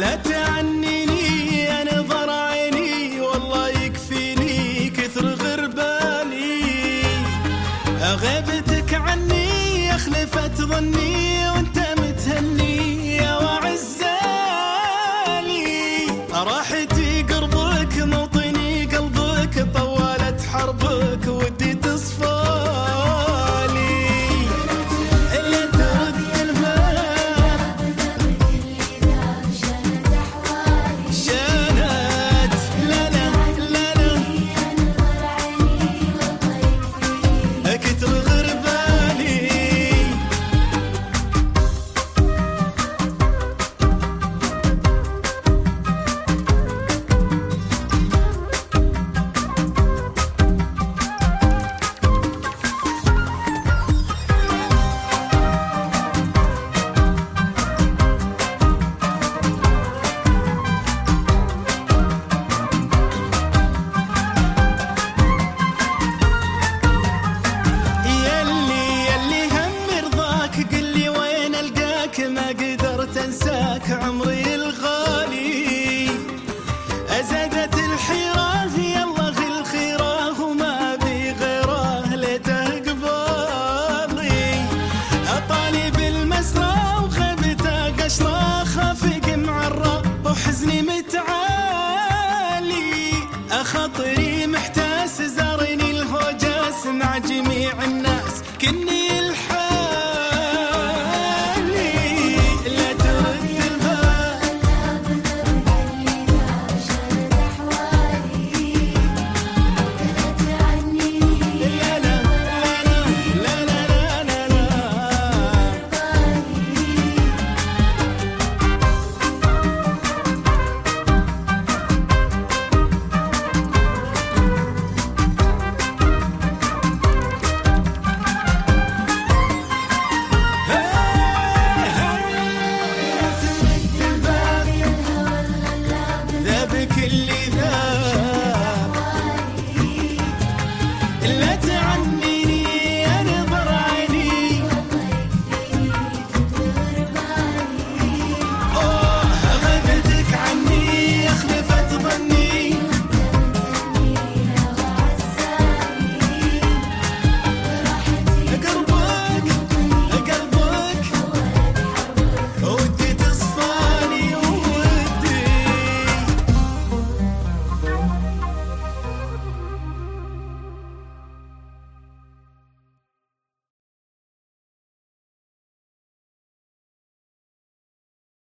لا تعنيني يا نظر عيني والله يكفيني كثر غربالي. غيبتك عني أخلفت ظني وانت متهني يا وعزالي. راحتي قربك موطني قلبك طولت حربك ودي تصفالي. إلا ترد الباب شانت لا لا لا لا كتر غربالي. ما قدرت انساك عمري الغالي. ازادت الحيرة يلا غي الخيرة وما بي غيره ليته قبالي. اطالب المسرى وخيبته قشرة خافق معرة وحزني